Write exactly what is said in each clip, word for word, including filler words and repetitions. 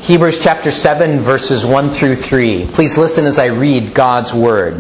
Hebrews chapter seven, verses one through three. Please listen as I read God's Word.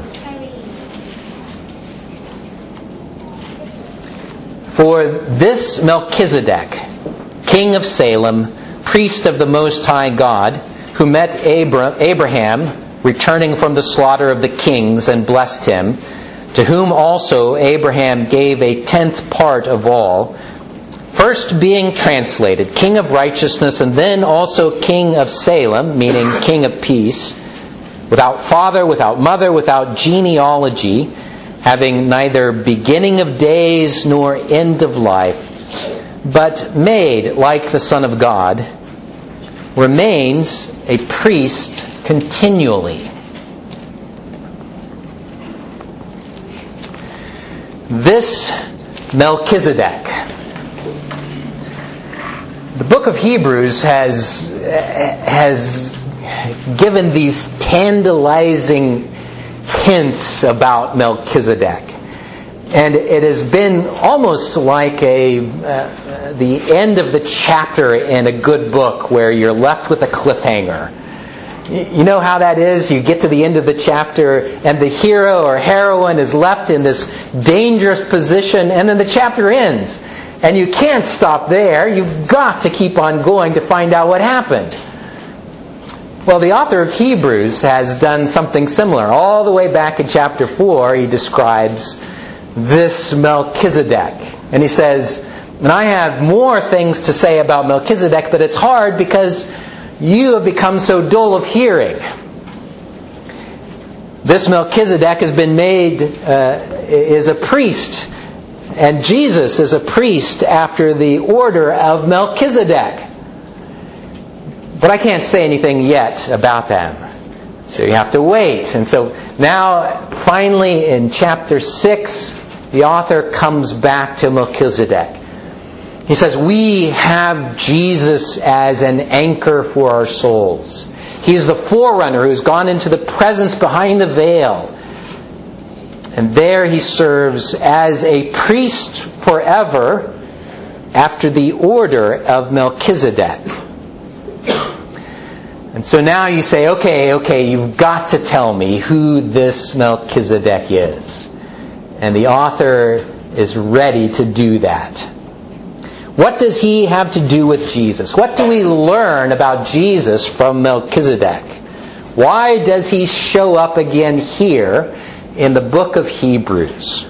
For this Melchizedek, king of Salem, priest of the Most High God, who met Abra- Abraham, returning from the slaughter of the kings, and blessed him, to whom also Abraham gave a tenth part of all, first being translated, King of Righteousness, and then also King of Salem, meaning King of Peace, without father, without mother, without genealogy, having neither beginning of days nor end of life, but made like the Son of God, remains a priest continually. This Melchizedek. The book of Hebrews has has given these tantalizing hints about Melchizedek. And it has been almost like a uh, the end of the chapter in a good book where you're left with a cliffhanger. You know how that is? You get to the end of the chapter and the hero or heroine is left in this dangerous position, and then the chapter ends. And you can't stop there. You've got to keep on going to find out what happened. Well, the author of Hebrews has done something similar. All the way back in chapter four, he describes this Melchizedek. And he says, and I have more things to say about Melchizedek, but it's hard because you have become so dull of hearing. This Melchizedek has been made, uh, is a priest. And Jesus is a priest after the order of Melchizedek. But I can't say anything yet about them. So you have to wait. And so now, finally, in chapter six, the author comes back to Melchizedek. He says, we have Jesus as an anchor for our souls. He is the forerunner who has gone into the presence behind the veil. And there he serves as a priest forever after the order of Melchizedek. And so now you say, okay, okay, you've got to tell me who this Melchizedek is. And the author is ready to do that. What does he have to do with Jesus? What do we learn about Jesus from Melchizedek? Why does he show up again here in the book of Hebrews?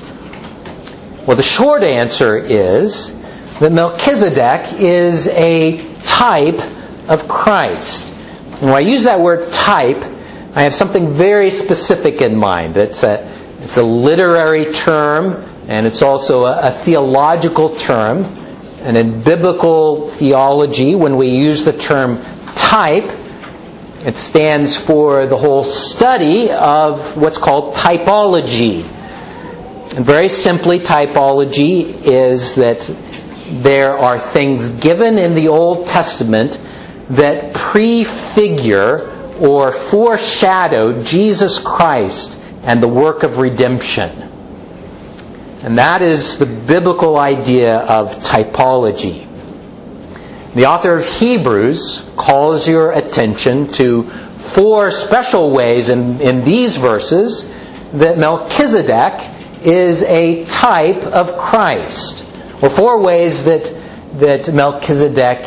Well, the short answer is that Melchizedek is a type of Christ. And when I use that word type, I have something very specific in mind. It's a, it's a literary term, and it's also a, a theological term. And in biblical theology, when we use the term type, it stands for the whole study of what's called typology. And very simply, typology is that there are things given in the Old Testament that prefigure or foreshadow Jesus Christ and the work of redemption. And that is the biblical idea of typology. The author of Hebrews calls your attention to four special ways in, in these verses that Melchizedek is a type of Christ. Or four ways that, that Melchizedek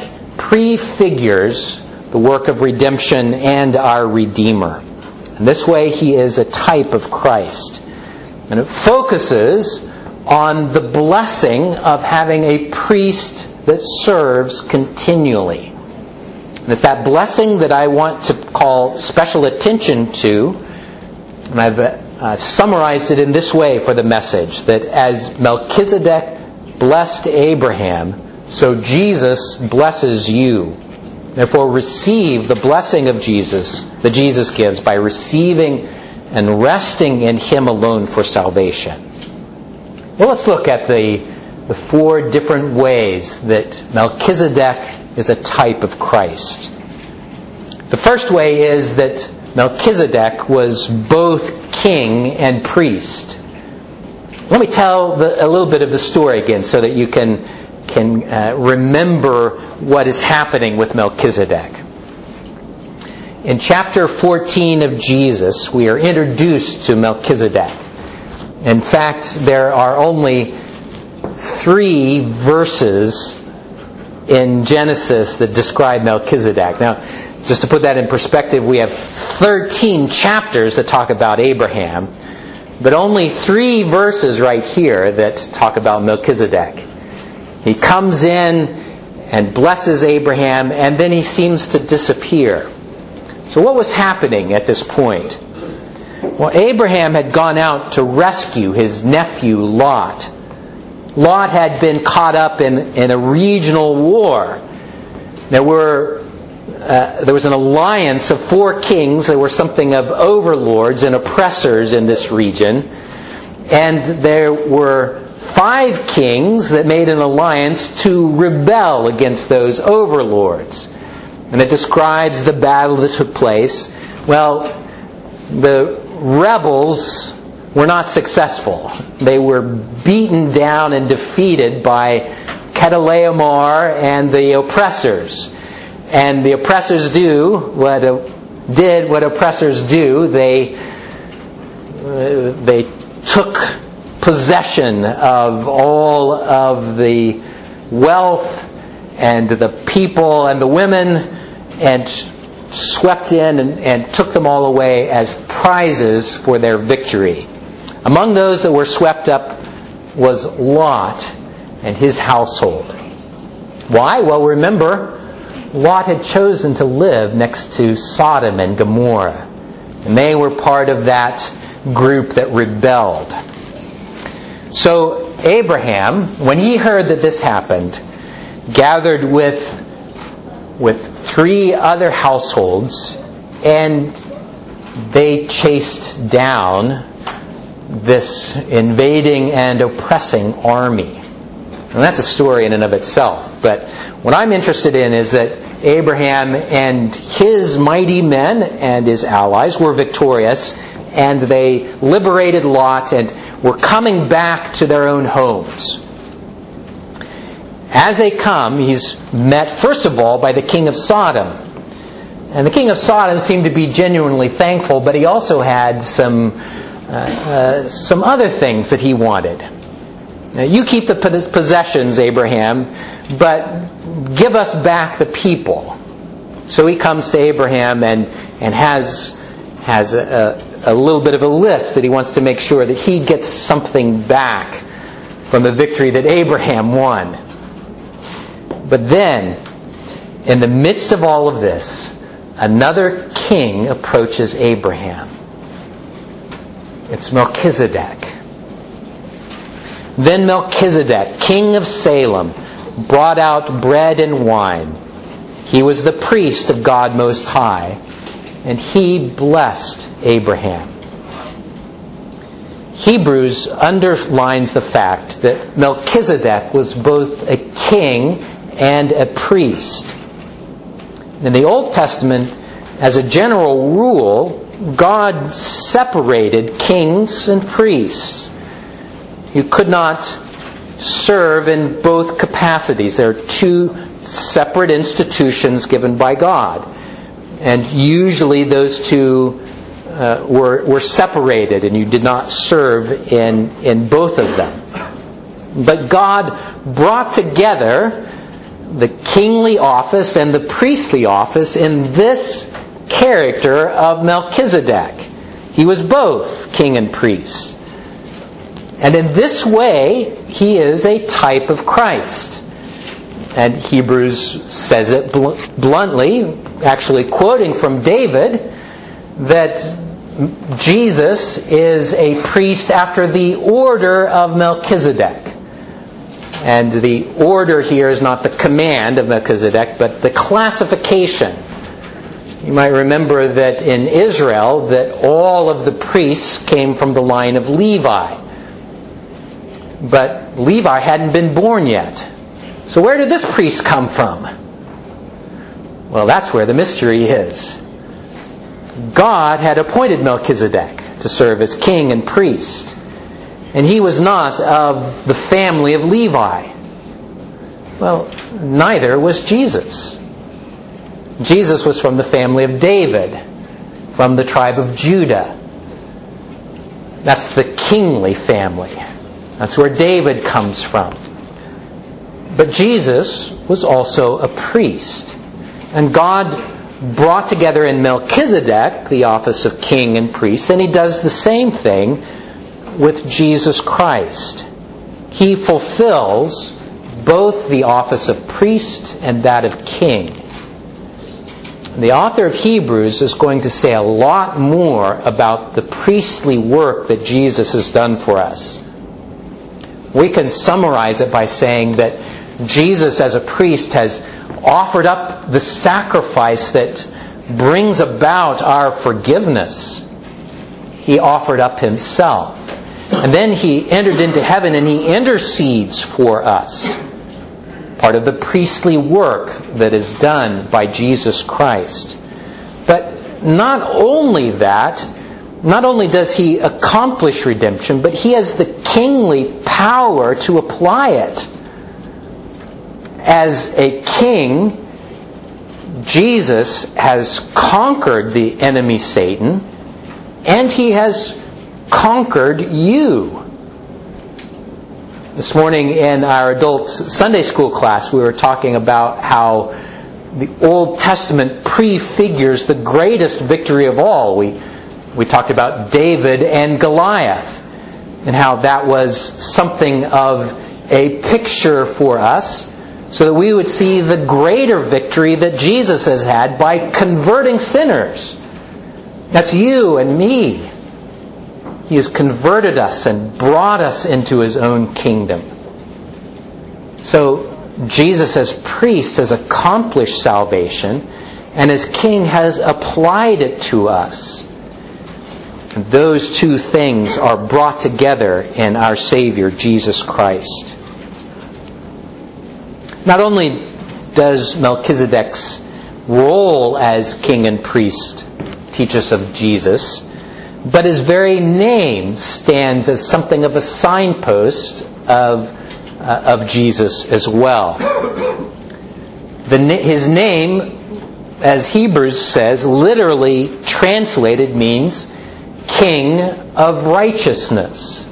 prefigures the work of redemption and our Redeemer. And this way he is a type of Christ. And it focuses on the blessing of having a priest that serves continually. And it's that blessing that I want to call special attention to. And I've uh, summarized it in this way for the message, that as Melchizedek blessed Abraham, so Jesus blesses you. Therefore, receive the blessing of Jesus that Jesus gives by receiving and resting in Him alone for salvation. Well, let's look at the, the four different ways that Melchizedek is a type of Christ. The first way is that Melchizedek was both king and priest. Let me tell the, a little bit of the story again so that you can, can uh, remember what is happening with Melchizedek. In chapter fourteen of Jesus, we are introduced to Melchizedek. In fact, there are only three verses in Genesis that describe Melchizedek. Now, just to put that in perspective, we have thirteen chapters that talk about Abraham, but only three verses right here that talk about Melchizedek. He comes in and blesses Abraham, and then he seems to disappear. So what was happening at this point? Well, Abraham had gone out to rescue his nephew Lot. Lot had been caught up in, in a regional war. There were uh, there was an alliance of four kings. There were something of overlords and oppressors in this region. And there were five kings that made an alliance to rebel against those overlords. And it describes the battle that took place. Well, the rebels were not successful. They were beaten down and defeated by Chedorlaomer and the oppressors. And the oppressors do what uh, did what oppressors do. They uh, they took possession of all of the wealth and the people and the women, and swept in and, and took them all away as prizes for their victory. Among those that were swept up was Lot and his household. Why? Well, remember, Lot had chosen to live next to Sodom and Gomorrah, and they were part of that group that rebelled. So Abraham, when he heard that this happened, gathered with with three other households, and they chased down this invading and oppressing army. And that's a story in and of itself. But what I'm interested in is that Abraham and his mighty men and his allies were victorious, and they liberated Lot and were coming back to their own homes. As they come, he's met, first of all, by the king of Sodom. And the king of Sodom seemed to be genuinely thankful, but he also had some uh, uh, some other things that he wanted. Now, you keep the possessions, Abraham, but give us back the people. So he comes to Abraham and, and has, has a, a, a little bit of a list that he wants to make sure that he gets something back from the victory that Abraham won. But then, in the midst of all of this, another king approaches Abraham. It's Melchizedek. Then Melchizedek, king of Salem, brought out bread and wine. He was the priest of God Most High, and he blessed Abraham. Hebrews underlines the fact that Melchizedek was both a king and a priest. In the Old Testament, as a general rule, God separated kings and priests. You could not serve in both capacities. There are two separate institutions given by God. And usually those two uh, were, were separated, and you did not serve in, in both of them. But God brought together the kingly office and the priestly office in this character of Melchizedek. He was both king and priest. And in this way, he is a type of Christ. And Hebrews says it bl- bluntly, actually quoting from David, that Jesus is a priest after the order of Melchizedek. And the order here is not the command of Melchizedek, but the classification. You might remember that in Israel, that all of the priests came from the line of Levi. But Levi hadn't been born yet. So where did this priest come from? Well, that's where the mystery is. God had appointed Melchizedek to serve as king and priest. And he was not of the family of Levi. Well, neither was Jesus. Jesus was from the family of David, from the tribe of Judah. That's the kingly family. That's where David comes from. But Jesus was also a priest. And God brought together in Melchizedek the office of king and priest, and He does the same thing with Jesus Christ. He fulfills both the office of priest and that of king. The author of Hebrews is going to say a lot more about the priestly work that Jesus has done for us. We can summarize it by saying that Jesus as a priest has offered up the sacrifice that brings about our forgiveness. He offered up Himself. And then He entered into heaven and He intercedes for us. Part of the priestly work that is done by Jesus Christ. But not only that, not only does He accomplish redemption, but He has the kingly power to apply it. As a king, Jesus has conquered the enemy Satan, and He has conquered you. This morning in our adult Sunday school class, we were talking about how the Old Testament prefigures the greatest victory of all. We we talked about David and Goliath, and how that was something of a picture for us, so that we would see the greater victory that Jesus has had by converting sinners. That's you and me. He has converted us and brought us into His own kingdom. So Jesus as priest has accomplished salvation, and as king has applied it to us. And those two things are brought together in our Savior, Jesus Christ. Not only does Melchizedek's role as king and priest teach us of Jesus, but His very name stands as something of a signpost of, uh, of Jesus as well. The, his name, as Hebrews says, literally translated means King of Righteousness.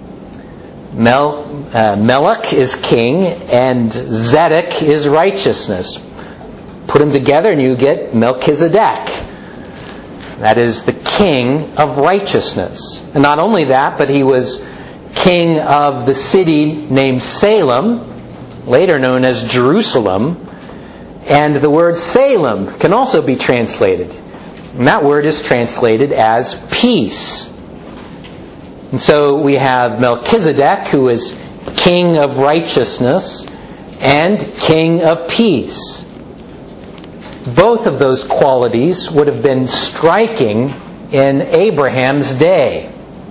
Mel, uh, Melech is king, and Zedek is righteousness. Put them together and you get Melchizedek. That is the king of righteousness. And not only that, but he was king of the city named Salem, later known as Jerusalem. And the word Salem can also be translated. And that word is translated as peace. And so we have Melchizedek, who is king of righteousness and king of peace. Both of those qualities would have been striking in Abraham's day.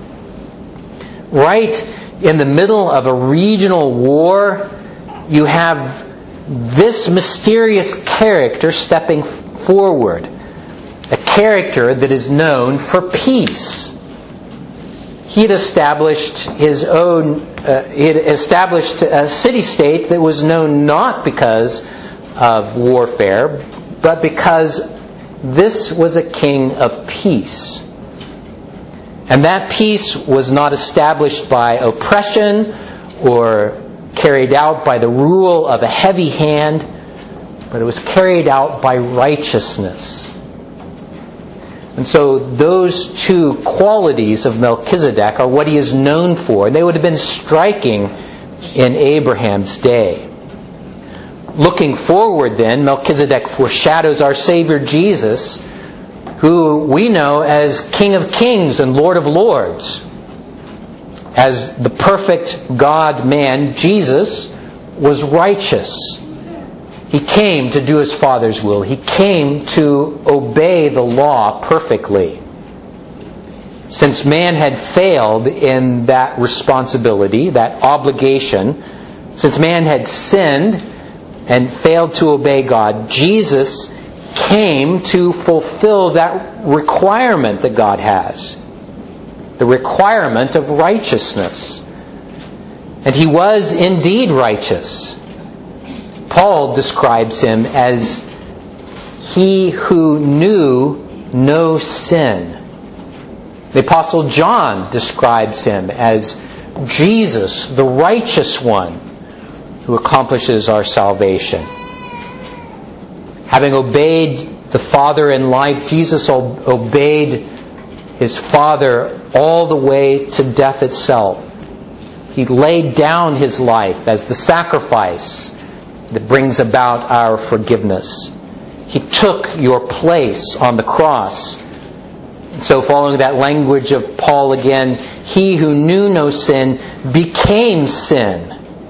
Right in the middle of a regional war, you have this mysterious character stepping forward. A character that is known for peace. He had established his own, uh, he had established a city-state that was known not because of warfare, but because this was a king of peace. And that peace was not established by oppression or carried out by the rule of a heavy hand, but it was carried out by righteousness. And so those two qualities of Melchizedek are what he is known for. And they would have been striking in Abraham's day. Looking forward then, Melchizedek foreshadows our Savior Jesus, who we know as King of Kings and Lord of Lords. As the perfect God-man, Jesus was righteous. He came to do His Father's will. He came to obey the law perfectly. Since man had failed in that responsibility, that obligation, since man had sinned and failed to obey God, Jesus came to fulfill that requirement that God has. The requirement of righteousness. And He was indeed righteous. Paul describes Him as he who knew no sin. The Apostle John describes him as Jesus, the righteous one, who accomplishes our salvation. Having obeyed the Father in life, Jesus obeyed His Father all the way to death itself. He laid down His life as the sacrifice that brings about our forgiveness. He took your place on the cross. So following that language of Paul again, He who knew no sin became sin,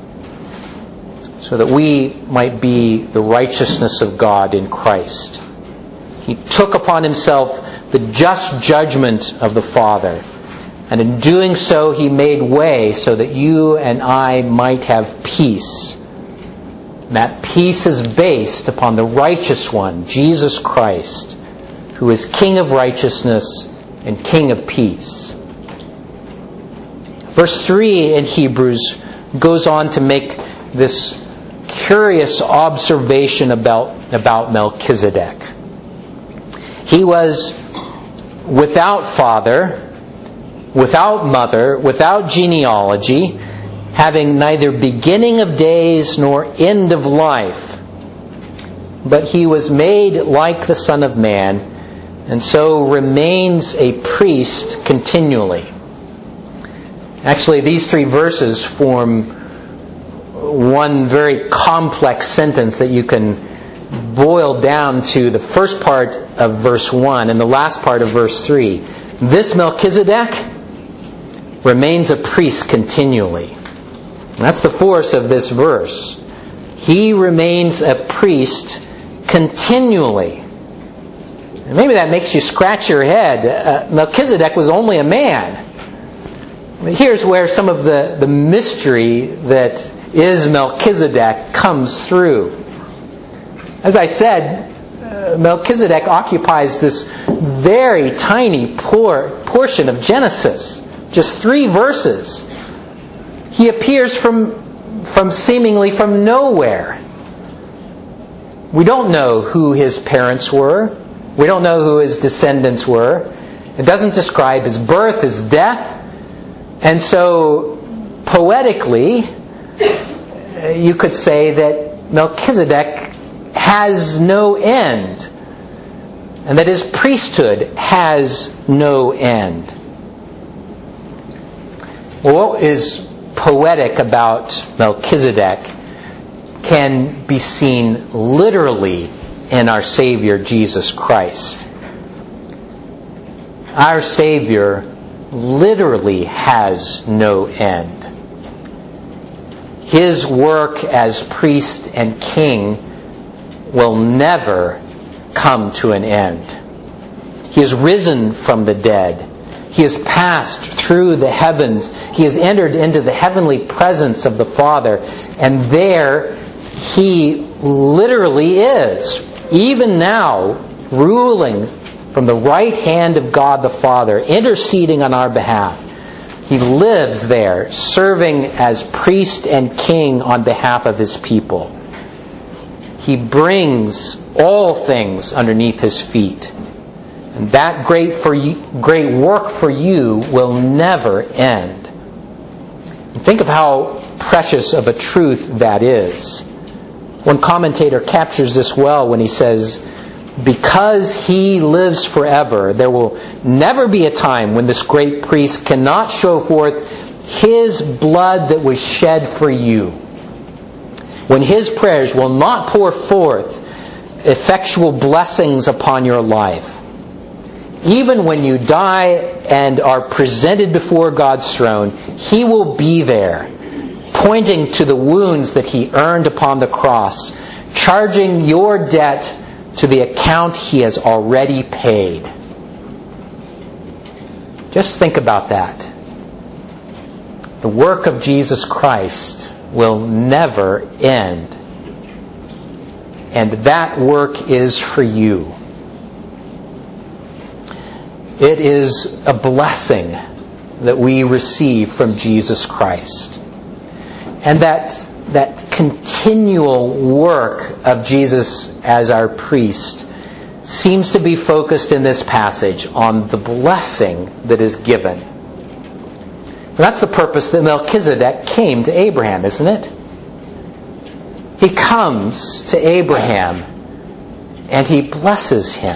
so that we might be the righteousness of God in Christ. He took upon Himself the just judgment of the Father. And in doing so, He made way so that you and I might have peace. And that peace is based upon the righteous one, Jesus Christ, who is King of righteousness and King of peace. Verse three in Hebrews goes on to make this curious observation about, about Melchizedek. He was without father, without mother, without genealogy, having neither beginning of days nor end of life. But he was made like the Son of Man, and so remains a priest continually. Actually, these three verses form one very complex sentence that you can boil down to the first part of verse one and the last part of verse three. This Melchizedek remains a priest continually. And that's the force of this verse. He remains a priest continually. And maybe that makes you scratch your head. Uh, Melchizedek was only a man. Here's where some of the, the mystery that is Melchizedek comes through. As I said, uh, Melchizedek occupies this very tiny por- portion of Genesis. Just three verses. He appears from, from seemingly from nowhere. We don't know who his parents were. We don't know who his descendants were. It doesn't describe his birth, his death. And so, poetically, you could say that Melchizedek has no end, and that his priesthood has no end. Well, what is poetic about Melchizedek can be seen literally in our Savior Jesus Christ. Our Savior literally has no end. His work as priest and king will never come to an end. He has risen from the dead. He has passed through the heavens. He has entered into the heavenly presence of the Father. And there He literally is, even now, ruling from the right hand of God the Father, interceding on our behalf. He lives there, serving as priest and king on behalf of His people. He brings all things underneath His feet. And that great for you, great work for you will never end. And think of how precious of a truth that is. One commentator captures this well when he says, because He lives forever, there will never be a time when this great priest cannot show forth His blood that was shed for you. When His prayers will not pour forth effectual blessings upon your life. Even when you die and are presented before God's throne, He will be there, pointing to the wounds that He earned upon the cross, charging your debt to the account He has already paid. Just think about that. The work of Jesus Christ will never end. And that work is for you. It is a blessing that we receive from Jesus Christ. And that, that continual work of Jesus as our priest seems to be focused in this passage on the blessing that is given. And that's the purpose that Melchizedek came to Abraham, isn't it? He comes to Abraham and he blesses him.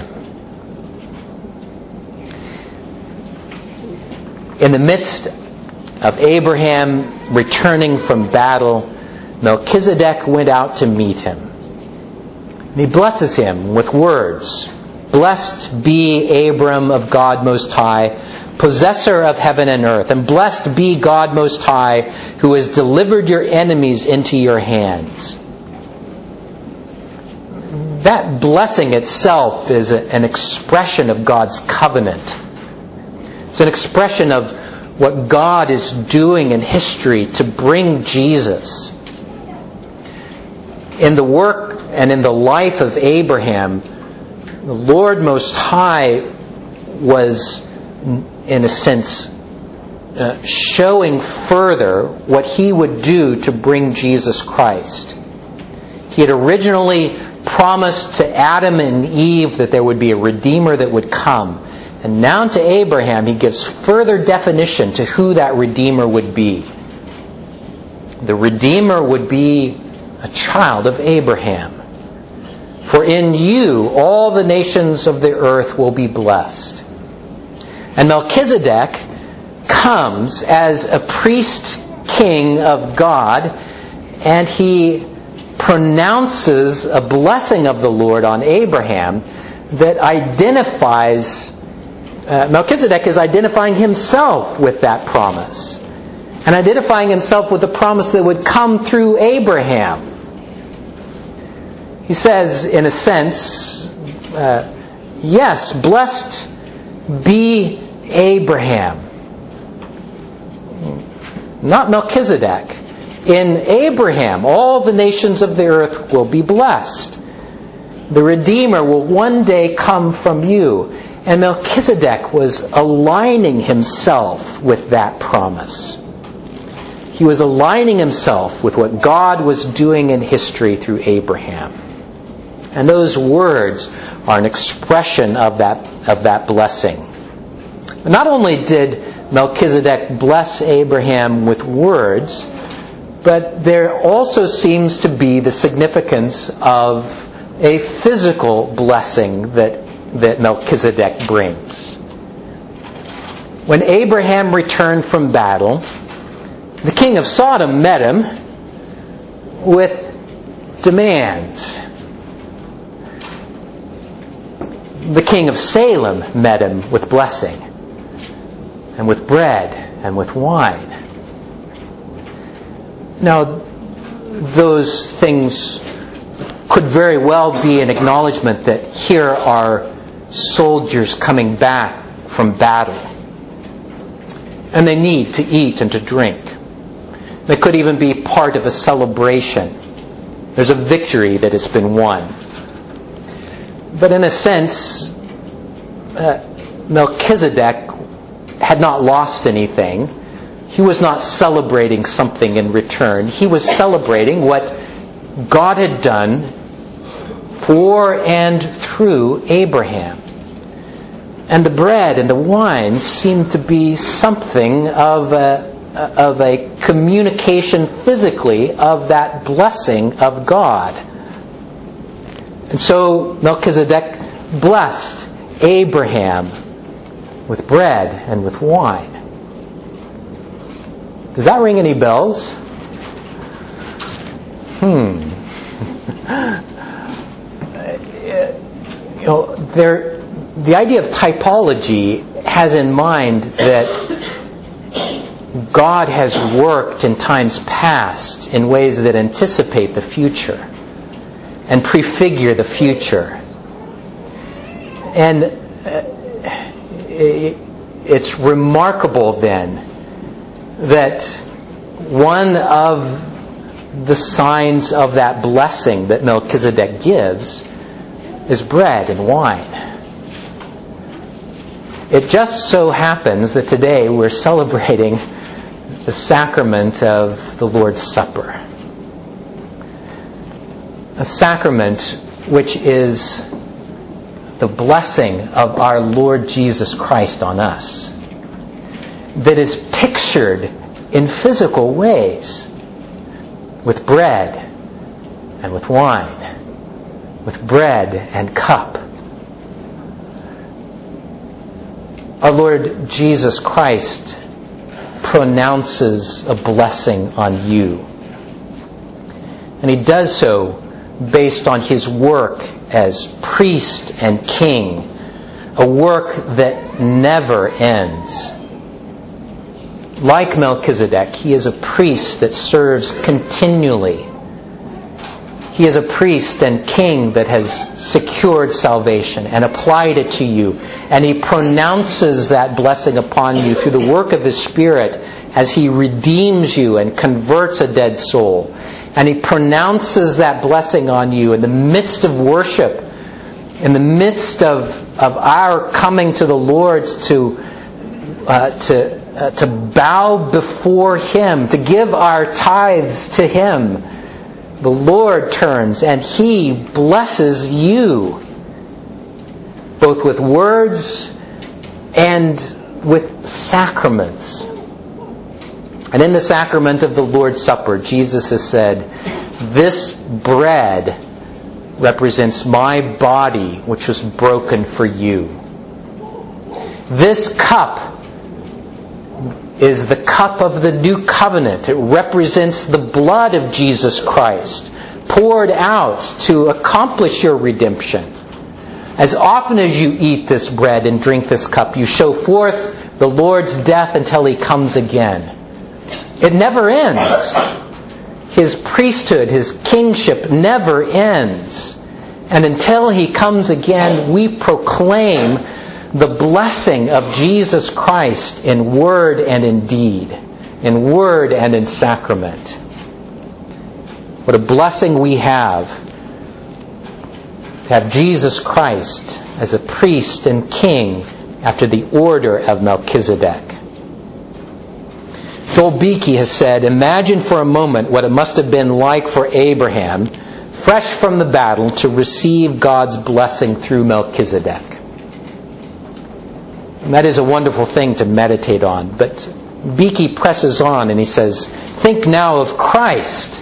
In the midst of Abraham returning from battle, Melchizedek went out to meet him. And he blesses him with words. Blessed be Abram of God Most High, possessor of heaven and earth. And blessed be God Most High, who has delivered your enemies into your hands. That blessing itself is an expression of God's covenant. It's an expression of what God is doing in history to bring Jesus. In the work and in the life of Abraham, the Lord Most High was, in a sense, uh, showing further what He would do to bring Jesus Christ. He had originally promised to Adam and Eve that there would be a Redeemer that would come. And now to Abraham, He gives further definition to who that Redeemer would be. The Redeemer would be a child of Abraham. For in you all the nations of the earth will be blessed. And Melchizedek comes as a priest king of God, and he pronounces a blessing of the Lord on Abraham that identifies, uh, Melchizedek is identifying himself with that promise, and identifying himself with the promise that would come through Abraham. He says, in a sense, uh, yes, blessed be Abraham. Not Melchizedek. In Abraham, all the nations of the earth will be blessed. The Redeemer will one day come from you. And Melchizedek was aligning himself with that promise. He was aligning himself with what God was doing in history through Abraham. And those words are an expression of that, of that blessing. But not only did Melchizedek bless Abraham with words, but there also seems to be the significance of a physical blessing that, that Melchizedek brings. When Abraham returned from battle, the king of Sodom met him with demands. The king of Salem met him with blessing, and with bread, and with wine. Now, those things could very well be an acknowledgement that here are soldiers coming back from battle, and they need to eat and to drink. They could even be part of a celebration. There's a victory that has been won. But in a sense, uh, Melchizedek had not lost anything. He was not celebrating something in return. He was celebrating what God had done for and through Abraham. And the bread and the wine seemed to be something of a, of a communication physically of that blessing of God. And so Melchizedek blessed Abraham with bread and with wine. Does that ring any bells? Hmm. you know, there, the idea of typology has in mind that God has worked in times past in ways that anticipate the future and prefigure the future. And it's remarkable then that one of the signs of that blessing that Melchizedek gives is bread and wine. It just so happens that today we're celebrating the sacrament of the Lord's Supper. A sacrament which is the blessing of our Lord Jesus Christ on us that is pictured in physical ways, with bread and with wine, with bread and cup. Our Lord Jesus Christ pronounces a blessing on you. And He does so based on His work as priest and king, a work that never ends. Like Melchizedek, he is a priest that serves continually. He is a priest and king that has secured salvation and applied it to you. And He pronounces that blessing upon you through the work of His Spirit as He redeems you and converts a dead soul. And He pronounces that blessing on you in the midst of worship, in the midst of, of our coming to the Lord to, uh, to, uh, to bow before Him, to give our tithes to Him. The Lord turns and He blesses you, both with words and with sacraments. And in the sacrament of the Lord's Supper, Jesus has said, "This bread represents my body, which was broken for you. This cup is the cup of the new covenant. It represents the blood of Jesus Christ, poured out to accomplish your redemption. As often as you eat this bread and drink this cup, you show forth the Lord's death until He comes again." It never ends. His priesthood, His kingship never ends. And until He comes again, we proclaim the blessing of Jesus Christ in word and in deed, in word and in sacrament. What a blessing we have to have Jesus Christ as a priest and king after the order of Melchizedek. Joel Beeke has said, "Imagine for a moment what it must have been like for Abraham, fresh from the battle, to receive God's blessing through Melchizedek." And that is a wonderful thing to meditate on. But Beeke presses on and he says, "Think now of Christ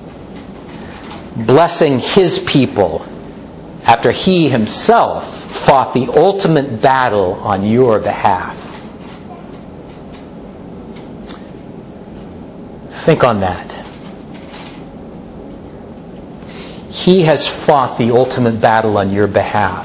blessing His people after He Himself fought the ultimate battle on your behalf." Think on that. He has fought the ultimate battle on your behalf.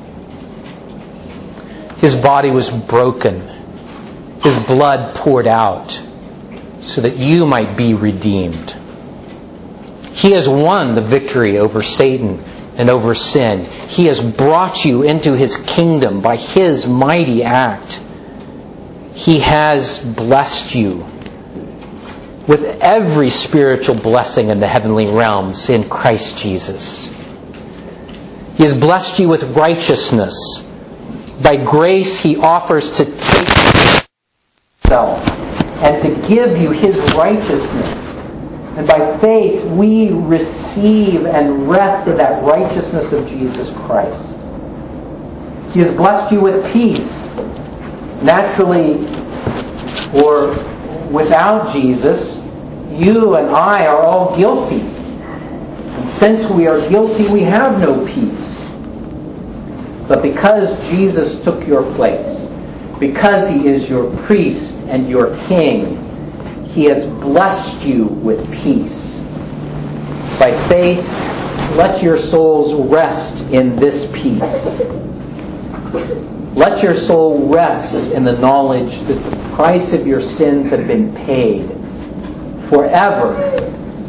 His body was broken. His blood poured out so that you might be redeemed. He has won the victory over Satan and over sin. He has brought you into His kingdom by His mighty act. He has blessed you with every spiritual blessing in the heavenly realms in Christ Jesus. He has blessed you with righteousness. By grace He offers to take Himself and to give you His righteousness. And by faith we receive and rest in that righteousness of Jesus Christ. He has blessed you with peace. Naturally, or without Jesus, you and I are all guilty. And since we are guilty, we have no peace. But because Jesus took your place, because He is your priest and your king, He has blessed you with peace. By faith, let your souls rest in this peace. Let your soul rest in the knowledge that the price of your sins have been paid forever.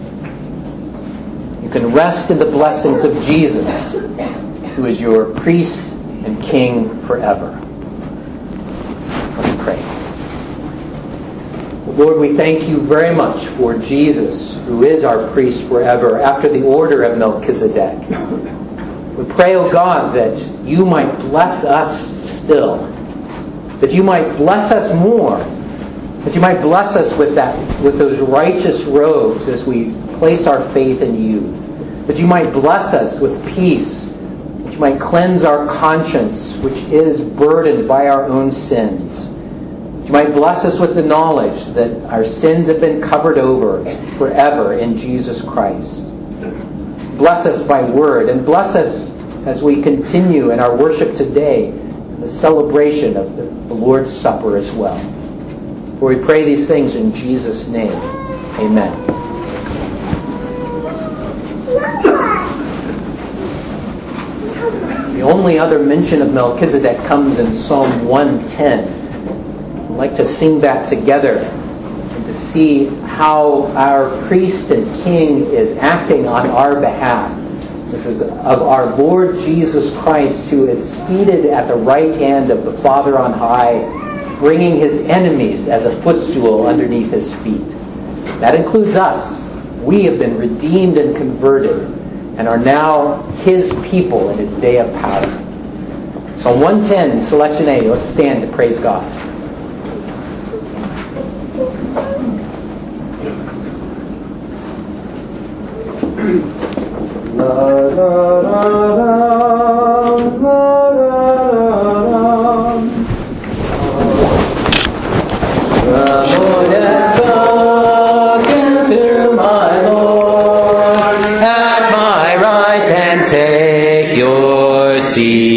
You can rest in the blessings of Jesus, who is your priest and king forever. Let's pray. Lord, we thank You very much for Jesus, who is our priest forever, after the order of Melchizedek. We pray, O God, that You might bless us still, that You might bless us more, that You might bless us with that, with those righteous robes as we place our faith in You, that You might bless us with peace, that you might cleanse our conscience, which is burdened by our own sins. That you might bless us with the knowledge that our sins have been covered over forever in Jesus Christ. Bless us by word, and bless us as we continue in our worship today, in the celebration of the, the Lord's Supper as well. For we pray these things in Jesus' name. Amen. The only other mention of Melchizedek comes in Psalm one ten. I'd like to sing that together and to see how our priest and king is acting on our behalf. This is of our Lord Jesus Christ, who is seated at the right hand of the Father on high, bringing his enemies as a footstool underneath his feet. That includes us. We have been redeemed and converted and are now his people in his day of power. Psalm one ten, selection A. Let's stand to praise God. La, la, la, la.